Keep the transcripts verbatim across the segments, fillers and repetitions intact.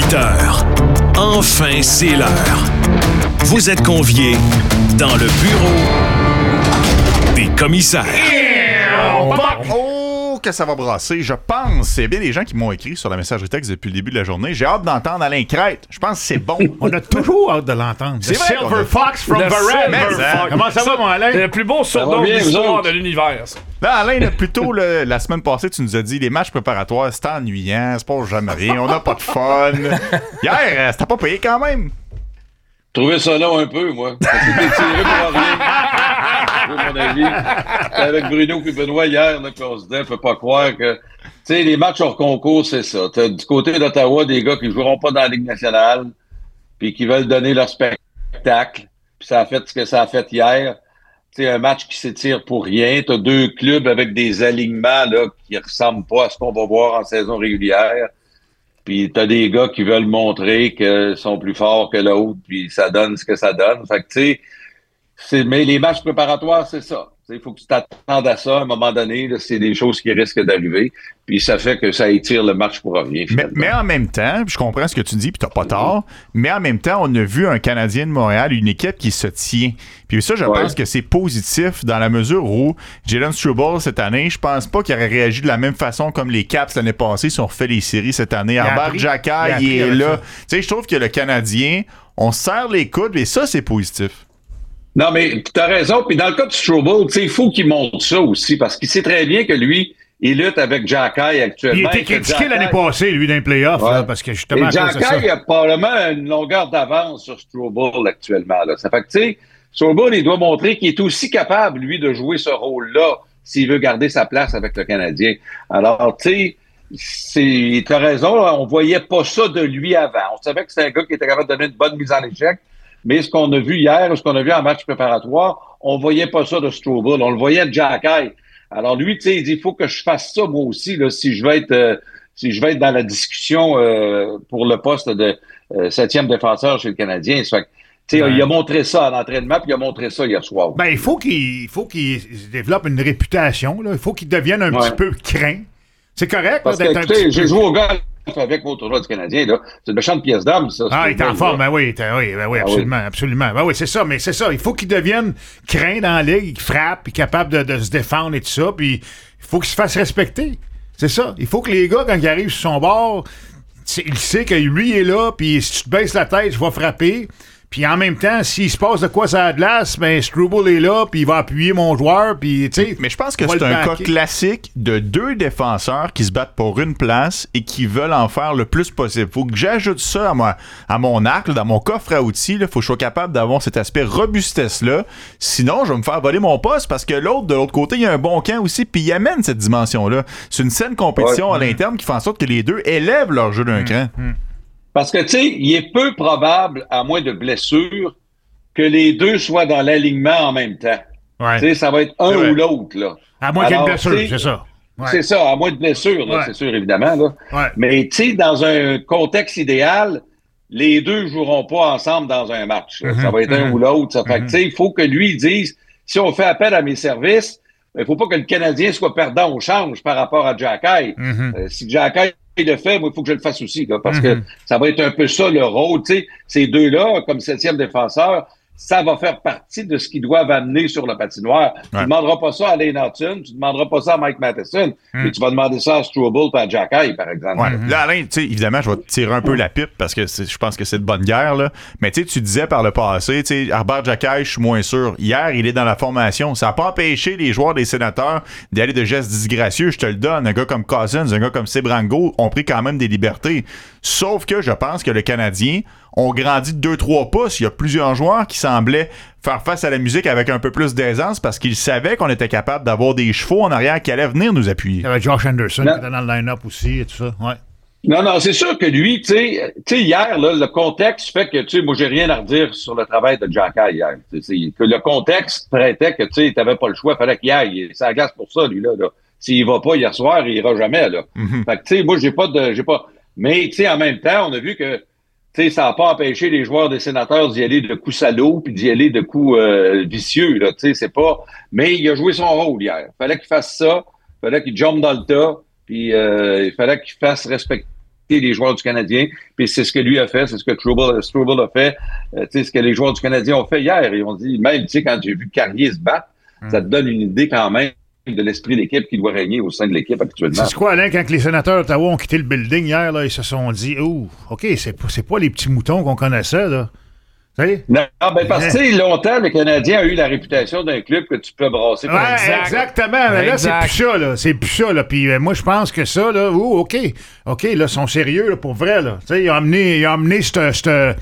huit heures. Enfin, c'est l'heure. Vous êtes conviés dans le bureau des commissaires. Oh, que ça va brasser. Je pense, c'est bien des gens qui m'ont écrit sur la messagerie texte depuis le début de la journée. J'ai hâte d'entendre Alain Crête. Je pense que c'est bon. On a toujours hâte de l'entendre. C'est vrai Silver a... Fox from Le Varennes. Silver Fox. Comment ça, ça va, mon Alain? C'est le plus beau surnom de l'histoire de l'univers, ça. Là, Alain, là, plus tôt, là, la semaine passée, tu nous as dit les matchs préparatoires, c'était ennuyant, c'est pas jamais rien, on n'a pas de fun. Hier, euh, c'était pas payé quand même. Je trouvais ça long un peu, moi. C'était tiré pour rien. À mon avis. Avec Bruno et Benoît hier, là, on se disait, on peut pas croire que. Tu sais, les matchs hors concours, c'est ça. T'as du côté d'Ottawa des gars qui ne joueront pas dans la Ligue nationale, puis qui veulent donner leur spectacle. Puis ça a fait ce que ça a fait hier. Tu sais, un match qui s'étire pour rien. T'as deux clubs avec des alignements là, qui ressemblent pas à ce qu'on va voir en saison régulière. Puis t'as des gars qui veulent montrer qu'ils sont plus forts que l'autre, puis ça donne ce que ça donne. Fait que tu sais, c'est, mais les matchs préparatoires, c'est ça. Il faut que tu t'attendes à ça à un moment donné. Là, c'est des choses qui risquent d'arriver. Puis ça fait que ça étire le match pour rien. Mais, mais en même temps, je comprends ce que tu dis, puis t'as pas tort, mais en même temps, on a vu un Canadien de Montréal, une équipe qui se tient. Puis ça, je ouais. pense que c'est positif dans la mesure où Jalen Struble, cette année, je pense pas qu'il aurait réagi de la même façon comme les Caps l'année passée si on refait les séries cette année. Arbor Xhekaj, il, il est là. Tu sais, je trouve que le Canadien, on serre les coudes, et ça, c'est positif. Non, mais tu as raison. Puis dans le cas de Struble, il faut qu'il montre ça aussi, parce qu'il sait très bien que lui, il lutte avec Xhekaj actuellement. Il a été critiqué l'année passée, lui, dans les playoffs, ouais. là, parce que justement... Et Xhekaj a probablement une longueur d'avance sur Struble actuellement. Là. Ça fait que, tu sais, Struble, il doit montrer qu'il est aussi capable, lui, de jouer ce rôle-là s'il veut garder sa place avec le Canadien. Alors, tu sais, tu as raison, là, on voyait pas ça de lui avant. On savait que c'était un gars qui était capable de donner une bonne mise en échec. Mais ce qu'on a vu hier, ce qu'on a vu en match préparatoire, on voyait pas ça de Struble. On le voyait de Xhekaj. Alors lui, tu sais, il dit, il faut que je fasse ça moi aussi, là, si je vais être, euh, si je vais être dans la discussion euh, pour le poste de euh, septième défenseur chez le Canadien. Ça fait que, tu sais, ouais. il a montré ça en entraînement, puis il a montré ça hier soir. Ben, il faut qu'il, il faut qu'il développe une réputation, là. Il faut qu'il devienne un ouais. petit peu craint. C'est correct, Parce là, que, d'être un petit peu... j'ai joué au golf avec mon tournoi du Canadien, là. C'est une méchante pièce d'âme, ça. Ah, il est en forme, ben oui, oui, ben oui, absolument, ah oui. absolument. Ben oui, c'est ça, mais c'est ça. Il faut qu'il devienne craint dans la ligue, qu'il frappe, puis capable de, de se défendre et tout ça, puis il faut qu'il se fasse respecter. C'est ça. Il faut que les gars, quand ils arrivent sur son bord, il sait que lui est là, puis si tu te baisses la tête, je vais frapper. Puis en même temps, s'il se passe de quoi ça a de glace, ben Struble est là, puis il va appuyer mon joueur, puis tu sais. Mais je pense que c'est un cas classique de deux défenseurs qui se battent pour une place et qui veulent en faire le plus possible. Faut que j'ajoute ça à, moi, à mon arc, là, dans mon coffre à outils. Il faut que je sois capable d'avoir cet aspect robustesse-là. Sinon, je vais me faire voler mon poste parce que l'autre, de l'autre côté, il y a un bon camp aussi, puis il amène cette dimension-là. C'est une saine compétition ouais. à l'interne qui fait en sorte que les deux élèvent leur jeu d'un mmh. cran. Mmh. Parce que, tu sais, il est peu probable, à moins de blessures, que les deux soient dans l'alignement en même temps. Ouais. Tu sais, ça va être un ou l'autre, là. À moins qu'il y ait une blessure, c'est ça. Ouais. C'est ça, à moins de blessure, là, ouais. c'est sûr, évidemment, là. Ouais. Mais, tu sais, dans un contexte idéal, les deux joueront pas ensemble dans un match. Mm-hmm. Ça va être mm-hmm. un ou l'autre. Ça fait que, tu sais, il faut que lui il dise, si on fait appel à mes services, il ne faut pas que le Canadien soit perdant au change par rapport à Xhekaj. Mm-hmm. Euh, si Xhekaj il le fait, moi, il faut que je le fasse aussi, là, parce mm-hmm. que ça va être un peu ça le rôle. Tu sais, ces deux-là, comme septième défenseur, ça va faire partie de ce qu'ils doivent amener sur la patinoire. Ouais. Tu ne demanderas pas ça à Lane Hudson, tu ne demanderas pas ça à Mike Matheson, mm. mais tu vas demander ça à Struble et à Xhekaj, par exemple. Ouais. Mm-hmm. Là, Alain, tu sais, évidemment, je vais te tirer un peu la pipe parce que je pense que c'est de bonne guerre, là. Mais tu sais, tu disais par le passé, tu sais, Arbor Xhekaj, je suis moins sûr. Hier, il est dans la formation. Ça n'a pas empêché les joueurs des Sénateurs d'aller de gestes disgracieux, je te le donne. Un gars comme Cousins, un gars comme Sebrango ont pris quand même des libertés. Sauf que je pense que le Canadien ont grandi de deux trois pouces. Il y a plusieurs joueurs qui semblaient faire face à la musique avec un peu plus d'aisance parce qu'ils savaient qu'on était capable d'avoir des chevaux en arrière qui allaient venir nous appuyer. Il y avait Josh Anderson non. qui était dans le line-up aussi et tout ça. Ouais. Non, non, c'est sûr que lui, tu sais, hier, là, le contexte fait que, tu sais, moi, j'ai rien à redire sur le travail de Xhekaj hier. Que le contexte traitait que, tu sais, t'avais pas le choix, fallait qu'il aille. C'est agace pour ça, lui, là. là. S'il va pas hier soir, il ira jamais, là. Mm-hmm. Fait que, tu sais, moi, j'ai pas de, j'ai pas, mais, tu sais, en même temps, on a vu que, tu sais, ça n'a pas empêché les joueurs des Sénateurs d'y aller de coups salauds puis d'y aller de coups euh, vicieux, là, tu sais, c'est pas... Mais il a joué son rôle hier. Il fallait qu'il fasse ça, il fallait qu'il jump dans le tas, puis euh, il fallait qu'il fasse respecter les joueurs du Canadien, puis c'est ce que lui a fait, c'est ce que Struble, Struble a fait, euh, tu sais, ce que les joueurs du Canadien ont fait hier. Ils ont dit, même, tu sais, quand j'ai vu Carrier se battre, hum. ça te donne une idée quand même de l'esprit d'équipe qui doit régner au sein de l'équipe actuellement. C'est quoi, Alain, quand les sénateurs d'Ottawa ont quitté le building hier, là, ils se sont dit, oh, OK, c'est pas, c'est pas les petits moutons qu'on connaissait, là. Non, ben parce que tu sais, longtemps, le Canadien a eu la réputation d'un club que tu peux brasser. Ouais, exact. Exactement. Mais là, exact. c'est plus ça, là. C'est plus ça, là. Puis euh, moi, je pense que ça, là, oh, OK. OK, là, ils sont sérieux, là, pour vrai, là. Tu sais, ils ont amené, ils ont amené ce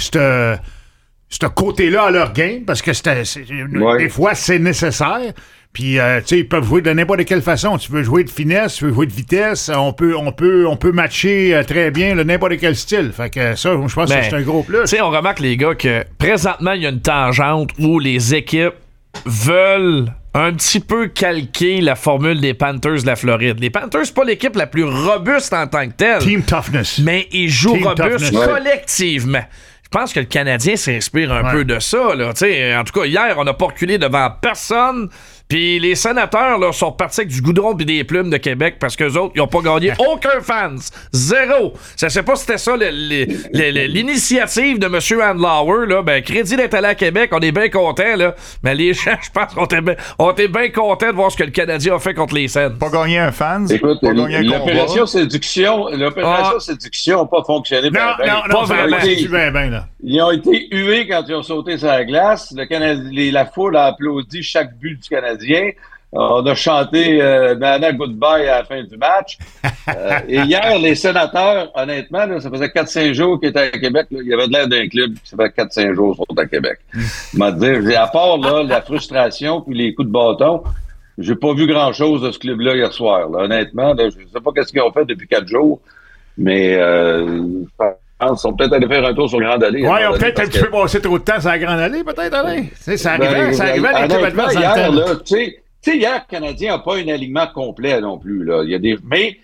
côté-là à leur game, parce que c'était, c'est, ouais. des fois, c'est nécessaire. Puis, euh, tu sais, ils peuvent jouer de n'importe quelle façon. Tu veux jouer de finesse, tu veux jouer de vitesse. On peut, on peut, on peut matcher euh, très bien là, n'importe quel style. Fait que ça, je pense ben, que c'est un gros plus. Tu sais, on remarque, les gars, que présentement, il y a une tangente où les équipes veulent un petit peu calquer la formule des Panthers de la Floride. Les Panthers, c'est pas l'équipe la plus robuste en tant que telle. Team toughness. Mais ils jouent Team robuste toughness. collectivement. Je pense que le Canadien s'inspire un ouais. peu de ça. Là. T'sais, en tout cas, hier, on n'a pas reculé devant personne. Puis les sénateurs là, sont partis avec du goudron et des plumes de Québec parce qu'eux autres, ils n'ont pas gagné aucun fans. Zéro. Je ne sais pas si c'était ça le, le, le, le, l'initiative de M. Andlauer. Là. Ben, crédit d'être allé à Québec, on est bien contents. Là. Mais les gens, je pense qu'on était bien contents de voir ce que le Canadien a fait contre les Sens. Pas gagné un fan. Écoute, pas gagné un l'opération séduction, l'opération ah. séduction n'a pas fonctionné. Non, ben, non, ben, non, pas vraiment. été, Ben, ben, là. Ils ont été hués quand ils ont sauté sur la glace. Le Canadien, les, la foule a applaudi chaque but du Canadien. On a chanté euh, Nana Goodbye à la fin du match. Euh, et hier, les sénateurs, honnêtement, là, ça faisait quatre cinq jours qu'ils étaient à Québec. Là, il y avait de l'air d'un club qui ça fait quatre cinq jours qu'ils sont à Québec. M'a dire, à part là, la frustration puis les coups de bâton, j'ai pas vu grand-chose de ce club-là hier soir. Là. Honnêtement, là, je sais pas qu'est-ce qu'ils ont fait depuis quatre jours, mais euh, ils sont peut-être allés faire un tour sur la Grande Allée. Oui, ils ont peut-être un petit peu passé trop de temps sur la Grande Allée, peut-être, Alain. Ça arrivait, ben, ça arrivait à l'équipe adverse. Hier, là, tu sais, Tu sais, hier, le Canadien n'a pas un alignement complet non plus. Là. Il y a des... Mais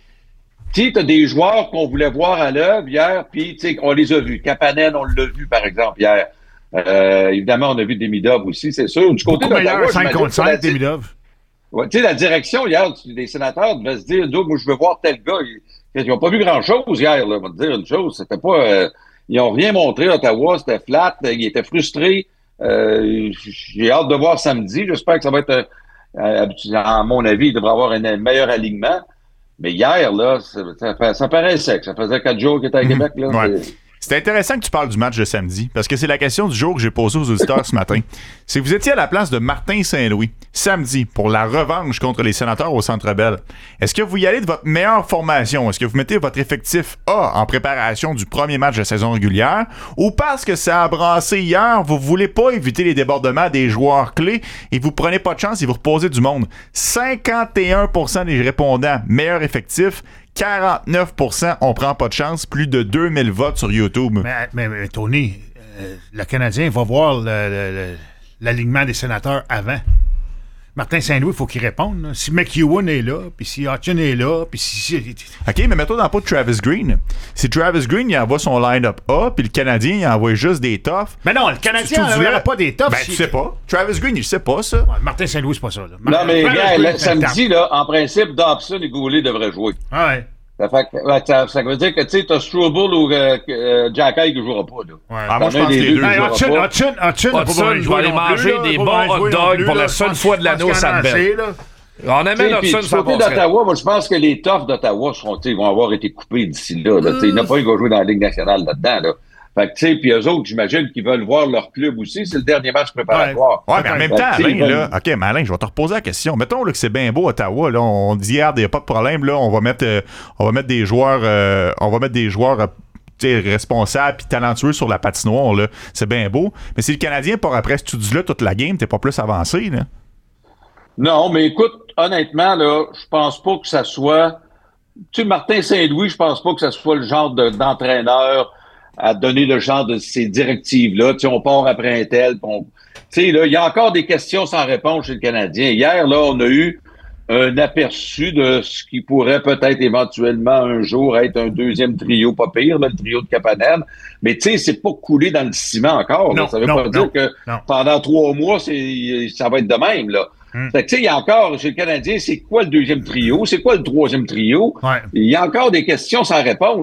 tu as des joueurs qu'on voulait voir à l'œuvre hier, puis on les a vus. Kapanen, on l'a vu, par exemple, hier. Euh, évidemment, on a vu Demidov aussi, c'est sûr. Du côté de l'Ottawa, cinq contre cinq, Demidov. Ouais, tu sais, la direction hier des sénateurs devait se dire, moi, je veux voir tel gars. Ils n'ont pas vu grand-chose hier. Là. On va te dire une chose, c'était pas... Euh... Ils n'ont rien montré à Ottawa, c'était flat, ils étaient frustrés. Euh, j'ai hâte de voir samedi. J'espère que ça va être... Euh, à mon avis, il devrait avoir un meilleur alignement. Mais hier, là, ça, ça, ça paraissait que ça faisait quatre jours qu'il était à Québec. Là, ouais. C'est intéressant que tu parles du match de samedi, parce que c'est la question du jour que j'ai posée aux auditeurs ce matin. Si vous étiez à la place de Martin Saint-Louis, samedi, pour la revanche contre les Sénateurs au Centre Bell, est-ce que vous y allez de votre meilleure formation? Est-ce que vous mettez votre effectif A en préparation du premier match de saison régulière? Ou parce que ça a brassé hier, vous voulez pas éviter les débordements des joueurs clés et vous prenez pas de chance et vous reposez du monde? cinquante et un pour cent des répondants, meilleur effectif. quarante-neuf pour cent on prend pas de chance, plus de deux mille votes sur YouTube. Mais, mais, mais Tony, euh, le Canadien va voir le, le, le, l'alignement des sénateurs avant. Martin Saint-Louis, il faut qu'il réponde. Là. Si McEwen est là, puis si Hutchin est là, puis si... OK, mais mets-toi dans le pot de Travis Green. Si Travis Green, il envoie son line-up A, puis le Canadien, il envoie juste des toughs. Mais non, le Canadien n'envoie pas des toughs. Ben, si... tu sais pas. Travis Green, il sait pas ça. Ouais, Martin Saint-Louis, c'est pas ça. Là. Non, mais gars, là, samedi, là, en principe, Dobson et Goulet devraient jouer. Ah ouais. Ça, fait, ça, ça veut dire que tu sais, t'as Struble ou euh, euh, Jacky qui jouera pas. Là. Ouais. Ah, moi, je pense que les deux hey, Hutchin, Hutchin, Hutchin, Hutchin va aller manger des bons hot dogs pour la seule fois de l'année au Centre Bell. On amène Hutchin sur le côté d'Ottawa, moi, je pense que les toughs d'Ottawa seront, vont avoir été coupés d'ici là. là. Mm. Il n'y en a pas un qui va jouer dans la Ligue nationale là-dedans. Là. Fait que, tu sais, puis eux autres, j'imagine qu'ils veulent voir leur club aussi. C'est le dernier match préparatoire. Ouais, ouais mais en même temps, Alain, veulent... là, OK, mais Alain, je vais te reposer la question. Mettons là, que c'est bien beau, Ottawa. Là, on dit hier, il n'y a pas de problème. Là, on va mettre, euh, on va mettre des joueurs, euh, on va mettre des joueurs euh, responsables et talentueux sur la patinoire. Là. C'est bien beau. Mais si le Canadien part après ce studio-là toute la game, t'es pas plus avancé, là? Non, mais écoute, honnêtement, là, je pense pas que ça soit... Tu sais, Martin Saint-Louis, je pense pas que ça soit le genre de, d'entraîneur à donner le genre de ces directives-là. Tu sais, on part après un tel. On... Tu sais, là, il y a encore des questions sans réponse chez le Canadien. Hier, là, on a eu un aperçu de ce qui pourrait peut-être éventuellement un jour être un deuxième trio, pas pire, là, le trio de Kapanen. Mais tu sais, c'est pas coulé dans le ciment encore. Non, là. Ça veut non, pas non, dire que non. pendant trois mois, c'est, ça va être de même, là. Hum. Fait que tu sais, il y a encore, chez le Canadien, c'est quoi le deuxième trio? C'est quoi le troisième trio? Ouais. Il y a encore des questions sans réponse.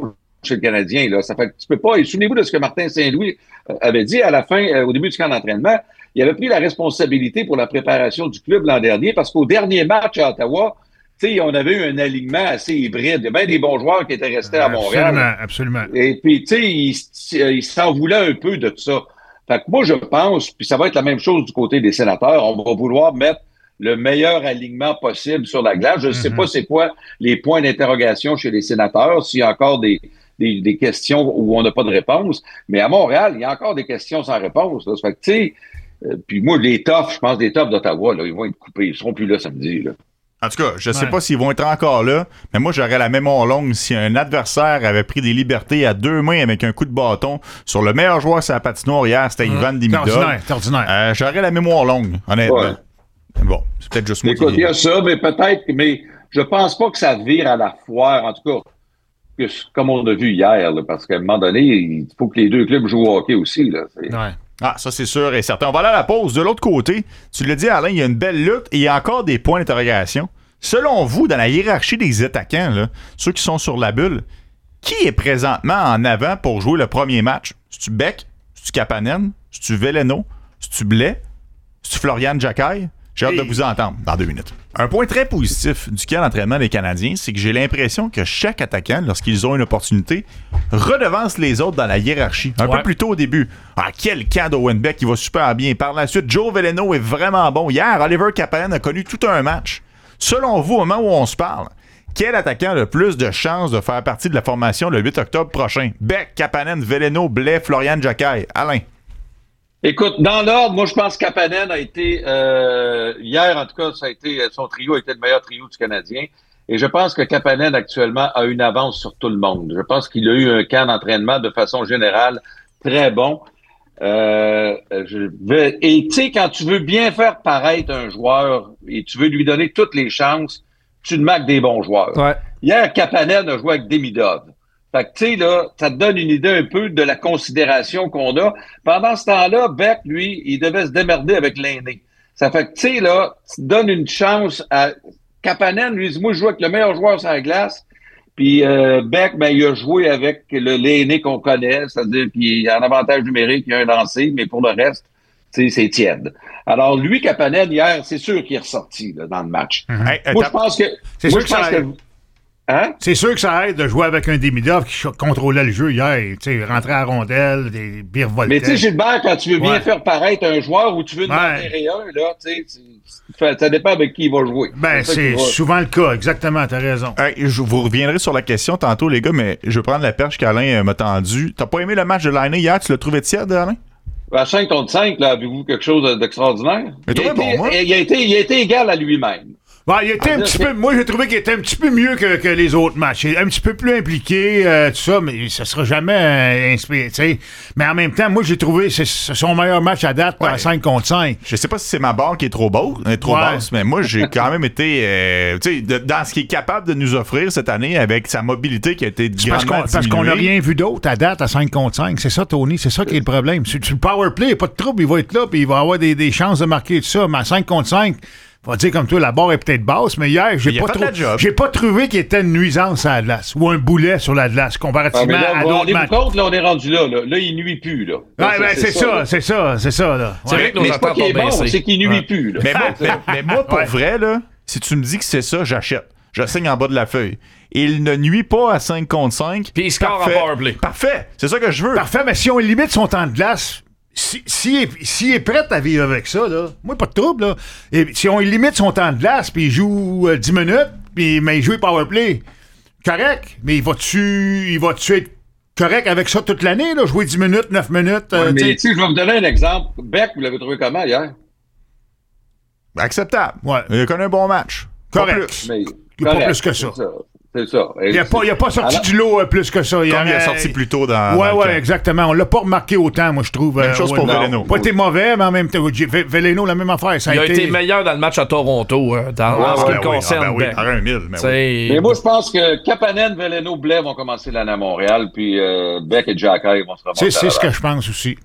chez le Canadien. Là. Ça fait que tu peux pas. Et souvenez-vous de ce que Martin Saint-Louis avait dit à la fin, euh, au début du camp d'entraînement. Il avait pris la responsabilité pour la préparation du club l'an dernier parce qu'au dernier match à Ottawa, tu sais, on avait eu un alignement assez hybride. Il y a bien des bons joueurs qui étaient restés à Montréal. Absolument, absolument. Et puis, tu sais, il, il s'en voulait un peu de tout ça. Fait que moi, je pense, puis ça va être la même chose du côté des Sénateurs, on va vouloir mettre le meilleur alignement possible sur la glace. Je ne mm-hmm. sais pas c'est quoi les points d'interrogation chez les Sénateurs, s'il y a encore des, des, des questions où on n'a pas de réponse. Mais à Montréal, il y a encore des questions sans réponse. Là. Ça fait que, tu sais, euh, puis moi, les toughs, je pense, les toughs d'Ottawa, là, ils vont être coupés. Ils ne seront plus là samedi, là. En tout cas, je ne sais ouais. pas s'ils vont être encore là, mais moi, j'aurais la mémoire longue si un adversaire avait pris des libertés à deux mains avec un coup de bâton sur le meilleur joueur sur la patinoire hier, c'était mmh. Ivan Demidov. C'est ordinaire, c'est ordinaire. Euh, j'aurais la mémoire longue, honnêtement. Ouais. Bon, c'est peut-être juste moi Écoute, qui... il y a ça, mais peut-être, mais je pense pas que ça vire à la foire, en tout cas, que, comme on a vu hier, là, parce qu'à un moment donné, il faut que les deux clubs jouent au hockey aussi. Là. C'est... Ouais. Ah, ça, c'est sûr et certain. On va aller à la pause. De l'autre côté, tu l'as dit, Alain, il y a une belle lutte et il y a encore des points d'interrogation. Selon vous, dans la hiérarchie des attaquants, là, ceux qui sont sur la bulle, qui est présentement en avant pour jouer le premier match? C'est-tu Beck? C'est-tu Kapanen? C'est-tu Veleno? C'est-tu Blais? C'est-tu Florian Jacquet? J'ai hâte de vous entendre dans deux minutes. Un point très positif du camp d'entraînement des Canadiens, c'est que j'ai l'impression que chaque attaquant, lorsqu'ils ont une opportunité, redevance les autres dans la hiérarchie. Un ouais. peu plus tôt au début. Ah, quel camp d'Owen Beck, il va super bien. Par la suite, Joe Veleno est vraiment bon. Hier, Oliver Kapanen a connu tout un match. Selon vous, au moment où on se parle, quel attaquant a le plus de chances de faire partie de la formation le huit octobre prochain? Beck, Kapanen, Veleno, Blais, Florian Jacquet. Alain? Écoute, dans l'ordre, moi, je pense que Kapanen a été, euh, hier, en tout cas, ça a été, son trio a été le meilleur trio du Canadien. Et je pense que Kapanen, actuellement, a une avance sur tout le monde. Je pense qu'il a eu un camp d'entraînement de façon générale très bon. Euh, je vais, et tu sais, quand tu veux bien faire paraître un joueur et tu veux lui donner toutes les chances, tu te marques des bons joueurs. Ouais. Hier, Kapanen a joué avec Demidov. Fait que, tu sais, là, ça te donne une idée un peu de la considération qu'on a. Pendant ce temps-là, Beck, lui, il devait se démerder avec l'aîné. Ça fait que, tu sais, là, tu donnes une chance à Kapanen, lui, dit, moi, je joue avec le meilleur joueur sur la glace. Puis euh, Beck, ben, il a joué avec le, l'aîné qu'on connaît, c'est-à-dire qu'il a un avantage numérique, il a un lancé, mais pour le reste, tu sais, c'est tiède. Alors, lui, Kapanen, hier, c'est sûr qu'il est ressorti là, dans le match. Mm-hmm. Hey, moi, je pense que... C'est moi, sûr je que pense ça... que... Hein? C'est sûr que ça aide de jouer avec un Demidov qui contrôlait le jeu hier. Tu sais, rentrer à la rondelle, des bires voltaires. Mais tu sais, Gilbert, quand tu veux bien ouais. faire paraître un joueur ou tu veux en ouais. enterrer un, là, tu sais, ça dépend avec qui il va jouer. Ben, c'est, c'est souvent le cas, exactement, t'as raison. Hey, je vous reviendrai sur la question tantôt, les gars, mais je vais prendre la perche qu'Alain m'a tendue. T'as pas aimé le match de l'année hier? Tu l'as trouvé tiède, Alain? À cinq contre cinq, là, avez-vous quelque chose d'extraordinaire? Mais il, a été, bon, moi. il, a été, il a été égal à lui-même. Bon, il était ah, un petit peu, moi, j'ai trouvé qu'il était un petit peu mieux que, que les autres matchs. Il est un petit peu plus impliqué, euh, tout ça, mais ça sera jamais euh, inspiré, tu sais. Mais en même temps, moi, j'ai trouvé c'est, c'est son meilleur match à date ouais. à cinq contre cinq. Je sais pas si c'est ma barre qui est trop, beau, trop ouais. basse, mais moi, j'ai quand même été, euh, tu sais, dans ce qu'il est capable de nous offrir cette année avec sa mobilité qui a été grandement parce, qu'on, parce qu'on n'a rien vu d'autre à date à cinq contre cinq. C'est ça, Tony, c'est ça qui est le problème. Sur, sur le power play, il n'y a pas de trouble, il va être là, puis il va avoir des, des chances de marquer tout ça. Mais à cinq contre cinq, on va dire comme toi, la barre est peut-être basse, mais hier, j'ai, pas, trou- j'ai pas trouvé qu'il était une nuisance à la glace ou un boulet sur la glace comparativement ah, là, à d'autres matchs. Compte, là, on est rendu là, là. Là, il nuit plus, là. là ouais, c'est, ben, c'est, c'est ça, ça c'est ça, c'est ça, là. C'est ouais. vrai que nos mais c'est pas qu'il est bon, c'est qu'il nuit ouais. plus, là. Mais moi, mais, mais moi pour ouais. vrai, là, si tu me dis que c'est ça, j'achète. Je signe en bas de la feuille. Il ne nuit pas à cinq contre cinq. Puis il score en powerplay. Parfait, c'est ça que je veux. Parfait, mais si on limite son temps de glace... Si, si, est, si est prêt à vivre avec ça, là, moi, pas de trouble, là. Et si on limite son temps de glace, puis il joue euh, dix minutes, puis mais il joue powerplay, correct, mais il va-tu, il va-tu être correct avec ça toute l'année, là, jouer dix minutes, neuf minutes? Euh, ouais, mais tu sais, je vais vous donner un exemple. Beck, vous l'avez trouvé comment hier? Acceptable. Ouais. Il a connu un bon match. Correct. Pas plus. Mais, il n'y a pas plus que ça. C'est ça. C'est ça. Il n'a pas, pas sorti Alors, du lot euh, plus que ça. Il, il, a, il a sorti plus tôt dans. Ouais, dans ouais, exactement. On l'a pas remarqué autant, moi, je trouve. Même euh, chose ouais, pour non. Veleno. Pas été mauvais, mais en même temps, Veleno, la même affaire. Ça il a, a été... été meilleur dans le match à Toronto, hein, dans ouais, ce qui ouais, le concerne. Ah, ben oui, par un mille. Mais, oui. mais moi, je pense que Kapanen, Veleno, Blais vont commencer l'année à Montréal, puis euh, Beck et Jacquet vont se ramasser. C'est, c'est ce que je pense aussi.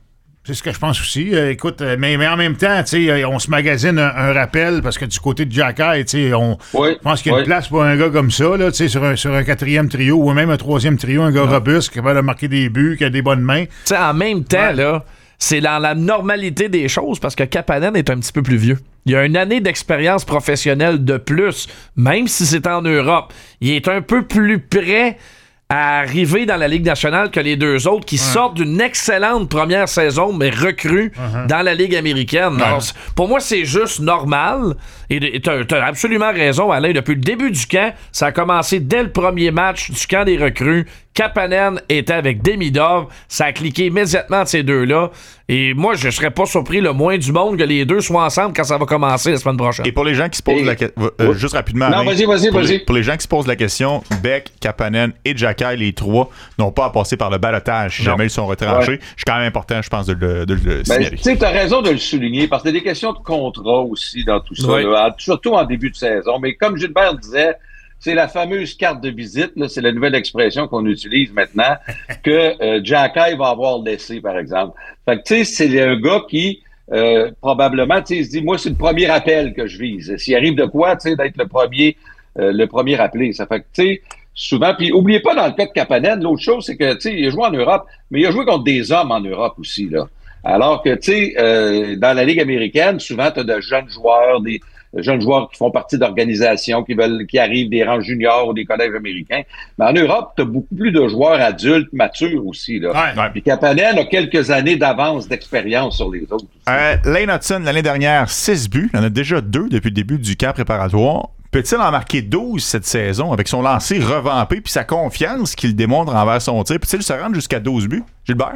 C'est ce que je pense aussi. Euh, écoute, euh, mais, mais en même temps, tu sais, on se magasine un, un rappel parce que du côté de Jacky, tu sais, on oui, je pense qu'il y a oui. une place pour un gars comme ça, là, tu sais, sur un, sur un quatrième trio ou même un troisième trio, un gars non. robuste qui va marquer des buts, qui a des bonnes mains. Tu sais, en même temps, ouais. là, c'est dans la normalité des choses parce que Kapanen est un petit peu plus vieux. Il a une année d'expérience professionnelle de plus, même si c'est en Europe. Il est un peu plus près à arriver dans la Ligue nationale que les deux autres qui ouais. sortent d'une excellente première saison, mais recrues uh-huh. dans la Ligue américaine. Ouais. Alors, pour moi, c'est juste normal. Et t'as, t'as absolument raison, Alain. Depuis le début du camp, ça a commencé dès le premier match du camp des recrues. Kapanen était avec Demidov. Ça a cliqué immédiatement entre ces deux-là. Et moi, je serais pas surpris le moins du monde que les deux soient ensemble quand ça va commencer la semaine prochaine. Et pour les gens qui se posent et... la question, euh, juste rapidement, non, Alain, vas-y, vas-y, pour, vas-y. Les, pour les gens qui se posent la question, Beck, Kapanen et Jacky, les trois, n'ont pas à passer par le balotage si non. jamais ils sont retranchés. Ouais. C'est quand même important, je pense, de le, de le ben, signaler. Tu sais, tu as raison de le souligner parce qu'il y a des questions de contrat aussi dans tout ça, ouais. là, surtout en début de saison. Mais comme Gilbert disait, c'est la fameuse carte de visite, là, c'est la nouvelle expression qu'on utilise maintenant, que euh, Jacky va avoir laissé, par exemple. Fait que, tu sais, c'est un gars qui, euh, probablement, tu sais, il se dit, moi, c'est le premier appel que je vise. S'il arrive de quoi, tu sais, d'être le premier, euh, le premier appelé. Ça fait que, tu sais, souvent, puis oubliez pas, dans le cas de Kapanen, l'autre chose, c'est que, tu sais, il a joué en Europe, mais il a joué contre des hommes en Europe aussi, là. Alors que, tu sais, euh, dans la Ligue américaine, souvent, tu as de jeunes joueurs, des jeunes joueurs qui font partie d'organisations, qui veulent, qui arrivent des rangs juniors ou des collèges américains. Mais en Europe, tu as beaucoup plus de joueurs adultes, matures aussi, là. Ouais, ouais. Puis Kapanen a quelques années d'avance d'expérience sur les autres. Euh, Lane Hudson, l'année dernière, six buts. Il en a déjà deux depuis le début du camp préparatoire. Peut-il en marquer douze cette saison avec son lancer revampé puis sa confiance qu'il démontre envers son tir? Peut-il se rendre jusqu'à douze buts, Gilbert?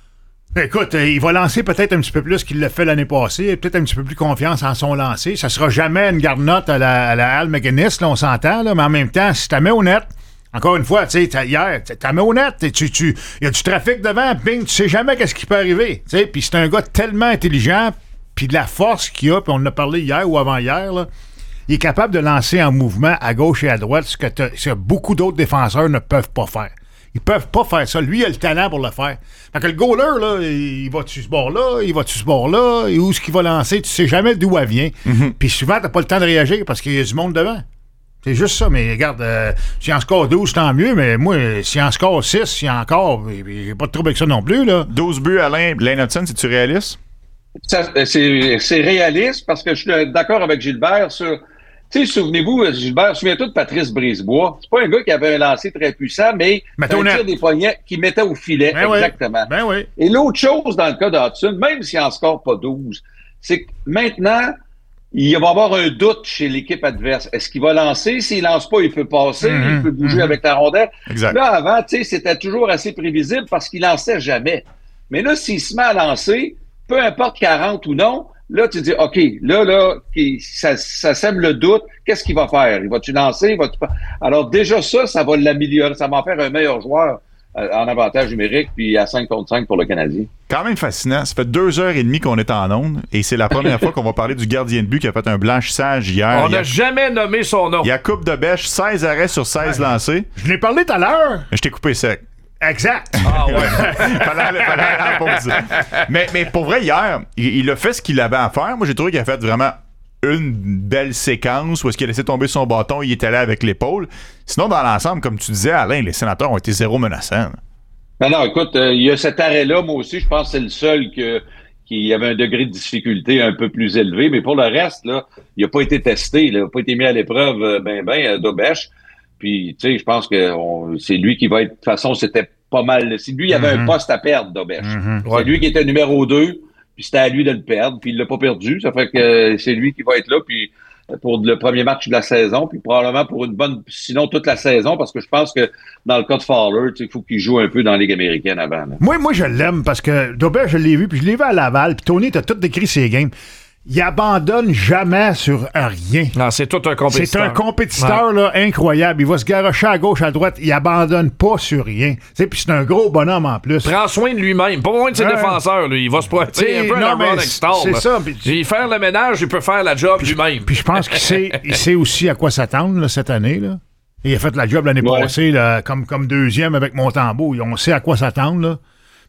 Écoute, euh, il va lancer peut-être un petit peu plus qu'il l'a fait l'année passée, peut-être un petit peu plus confiance en son lancer. Ça sera jamais une garnotte à la, à la Al McGuinness, là, on s'entend, là, mais en même temps, si t'as mets au net, encore une fois, tu sais, hier, t'as mets au net, tu, tu, il y a du trafic devant, bing, tu sais jamais qu'est-ce qui peut arriver, tu sais, puis c'est un gars tellement intelligent, puis de la force qu'il a, puis on en a parlé hier ou avant-hier, là, il est capable de lancer en mouvement à gauche et à droite, ce que, ce que beaucoup d'autres défenseurs ne peuvent pas faire. Ils peuvent pas faire ça. Lui, il a le talent pour le faire. Fait que le goaler, là, il va-tu ce bord-là, il va-tu ce bord-là, et où est-ce qu'il va lancer, tu sais jamais d'où elle vient. Mm-hmm. Puis souvent, t'as pas le temps de réagir parce qu'il y a du monde devant. C'est juste ça, mais regarde, euh, s'il en score douze, tant mieux, mais moi, s'il en score six, s'il en encore, j'ai pas de trouble avec ça non plus, là. douze buts, Alain, Lane Hudson, c'est-tu réaliste? Ça, c'est, c'est réaliste parce que je suis d'accord avec Gilbert sur... Tu sais, souvenez-vous, Gilbert, souviens-toi de Patrice Brisebois. C'est pas un gars qui avait un lancer très puissant, mais un tir des poignets qui mettait au filet. Ben exactement. Oui. Ben oui. Et l'autre chose dans le cas d'Hudson, même s'il en score pas douze, c'est que maintenant, il va y avoir un doute chez l'équipe adverse. Est-ce qu'il va lancer? S'il lance pas, il peut passer, mm-hmm. il peut bouger mm-hmm. avec la rondelle. Exact. Là, avant, tu sais, c'était toujours assez prévisible parce qu'il lançait jamais. Mais là, s'il se met à lancer, peu importe quarante ou non, là, tu dis, OK, là, là, ça, ça sème le doute. Qu'est-ce qu'il va faire? Il va-tu lancer? Il va-tu... Alors, déjà, ça, ça va l'améliorer. Ça va en faire un meilleur joueur euh, en avantage numérique, puis à cinq contre cinq pour le Canadien. Quand même fascinant. Ça fait deux heures et demie qu'on est en onde, et c'est la première fois qu'on va parler du gardien de but qui a fait un blanchissage hier. On n'a a... jamais nommé son nom. Il y a coupe de bêche, seize arrêts sur seize ouais. lancés. Je l'ai parlé tout à l'heure. Je t'ai coupé sec. Exact. Ah ouais. fallait, fallait aller en pause. Mais, mais pour vrai, hier, il, il a fait ce qu'il avait à faire. Moi, j'ai trouvé qu'il a fait vraiment une belle séquence où est-ce qu'il a laissé tomber son bâton, il est allé avec l'épaule. Sinon, dans l'ensemble, comme tu disais, Alain, les Sénateurs ont été zéro menaçants. Non, non, écoute, euh, il y a cet arrêt-là, moi aussi, je pense que c'est le seul que, qui avait un degré de difficulté un peu plus élevé. Mais pour le reste, là, il n'a pas été testé, il n'a pas été mis à l'épreuve euh, ben, ben, d'Obèche. Puis, tu sais, je pense que on, c'est lui qui va être... De toute façon, c'était pas mal... C'est lui, il avait mm-hmm. un poste à perdre, d'Obèche. Mm-hmm. C'est ouais. lui qui était numéro deux, puis c'était à lui de le perdre, puis il l'a pas perdu. Ça fait que c'est lui qui va être là, puis pour le premier match de la saison, puis probablement pour une bonne... Sinon, toute la saison, parce que je pense que dans le cas de Fowler, il faut qu'il joue un peu dans la Ligue américaine avant. Là. Moi, moi, je l'aime, parce que d'Obèche, je l'ai vu, puis je l'ai vu à Laval, puis Tony, t'as tout décrit ses games. Il abandonne jamais sur rien. Non, c'est tout un compétiteur. C'est un compétiteur ouais. là, incroyable. Il va se garocher à gauche, à droite. Il abandonne pas sur rien. Puis c'est un gros bonhomme en plus. Prend soin de lui-même. Pas loin de ses ouais. défenseurs. Lui. Il va se protéger un peu à la Extall. C'est ça. Pis, il faire le ménage, il peut faire la job pis, lui-même. Puis je pense qu'il sait, il sait aussi à quoi s'attendre là, cette année. Là. Il a fait la job l'année ouais. passée là, comme, comme deuxième avec Montembeault. On sait à quoi s'attendre. Là.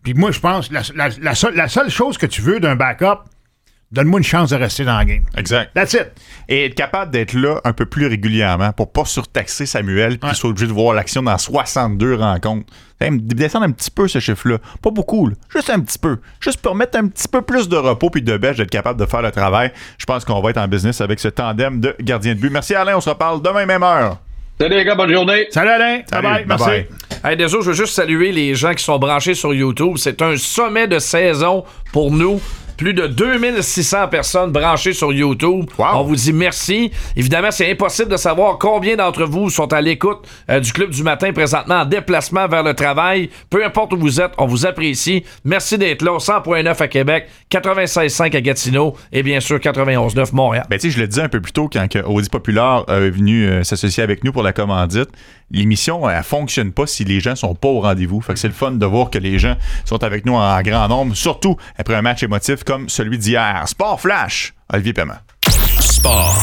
Puis moi, je pense, la, la, la, seule, la seule chose que tu veux d'un backup, donne-moi une chance de rester dans la game. Exact. That's it. Et être capable d'être là un peu plus régulièrement pour pas surtaxer Samuel puis Ouais. qu'il soit obligé de voir l'action dans soixante-deux rencontres. Descendre un petit peu ce chiffre-là. Pas beaucoup, là. Juste un petit peu. Juste pour mettre un petit peu plus de repos puis de bêche, d'être capable de faire le travail. Je pense qu'on va être en business avec ce tandem de gardiens de but. Merci Alain, on se reparle demain même heure. Salut les gars, bonne journée. Salut Alain. Salut, Bye bye. Merci. bye-bye. Hey, déjà, je veux juste saluer les gens qui sont branchés sur YouTube. C'est un sommet de saison pour nous. Plus de deux mille six cents personnes branchées sur YouTube. Wow. On vous dit merci. Évidemment, c'est impossible de savoir combien d'entre vous sont à l'écoute euh, du Club du matin présentement en déplacement vers le travail. Peu importe où vous êtes, on vous apprécie. Merci d'être là. cent point neuf à Québec, quatre-vingt-seize virgule cinq à Gatineau et bien sûr quatre-vingt-onze virgule neuf Montréal. Ben, tu sais, je le disais un peu plus tôt quand que Audi Populaire est venu euh, s'associer avec nous pour la commandite. L'émission, elle fonctionne pas si les gens sont pas au rendez-vous. Fait que c'est le fun de voir que les gens sont avec nous en grand nombre, surtout après un match émotif comme celui d'hier. Sport Flash, Olivier Paiement. Sport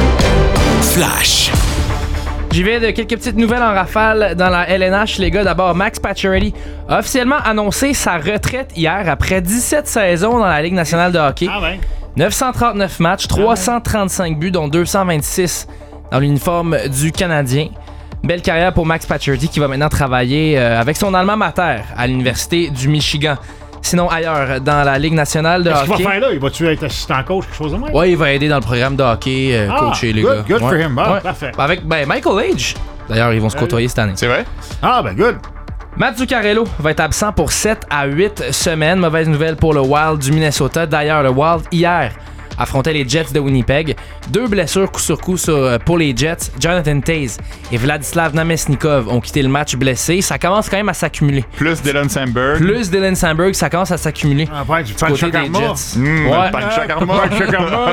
Flash. J'y vais de quelques petites nouvelles en rafale dans la L N H, les gars. D'abord, Max Pacioretty a officiellement annoncé sa retraite hier après dix-sept saisons dans la Ligue nationale de hockey. Ah ben. neuf cent trente-neuf matchs, trois cent trente-cinq buts, dont deux cent vingt-six dans l'uniforme du Canadien. Belle carrière pour Max Pacioretty qui va maintenant travailler euh, avec son alma mater à l'Université du Michigan. Sinon, ailleurs, dans la Ligue nationale de Qu'est-ce qu'il hockey... va faire là? Il va-tu être assistant coach, quelque chose de même? Ouais, il va aider dans le programme de hockey, euh, Ah, coacher les good, gars. good for Ouais. him. Ah, Ouais. parfait. Avec ben, Michael Age. D'ailleurs, ils vont se côtoyer cette année. C'est vrai? Ah, ben good. Matt Zuccarello va être absent pour sept à huit semaines. Mauvaise nouvelle pour le Wild du Minnesota. D'ailleurs, le Wild, hier, affrontait les Jets de Winnipeg. Deux blessures coup sur coup sur, pour les Jets. Jonathan Toews et Vladislav Namestnikov ont quitté le match blessés. Ça commence quand même à s'accumuler. Plus Dylan Sandberg. Plus Dylan Sandberg, ça commence à s'accumuler. Ah, ouais, du Du côté Pancho des Karma. Jets. Mmh, Ouais. Pancho Karma. Pancho Karma.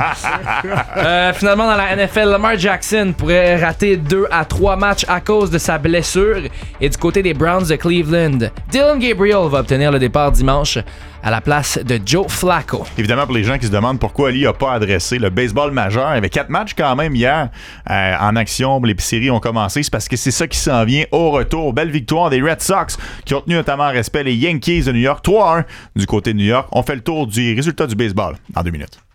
Euh, finalement, dans la N F L, Lamar Jackson pourrait rater deux à trois matchs à cause de sa blessure. Et du côté des Browns de Cleveland, Dylan Gabriel va obtenir le départ dimanche à la place de Joe Flacco. Évidemment, pour les gens qui se demandent pourquoi Ali n'a pas adressé le baseball majeur, il y avait quatre matchs quand même hier euh, en action. Les séries ont commencé. C'est parce que c'est ça qui s'en vient au retour. Belle victoire des Red Sox qui ont tenu notamment en respect les Yankees de New York. trois à un du côté de New York. On fait le tour du résultat du baseball dans deux minutes.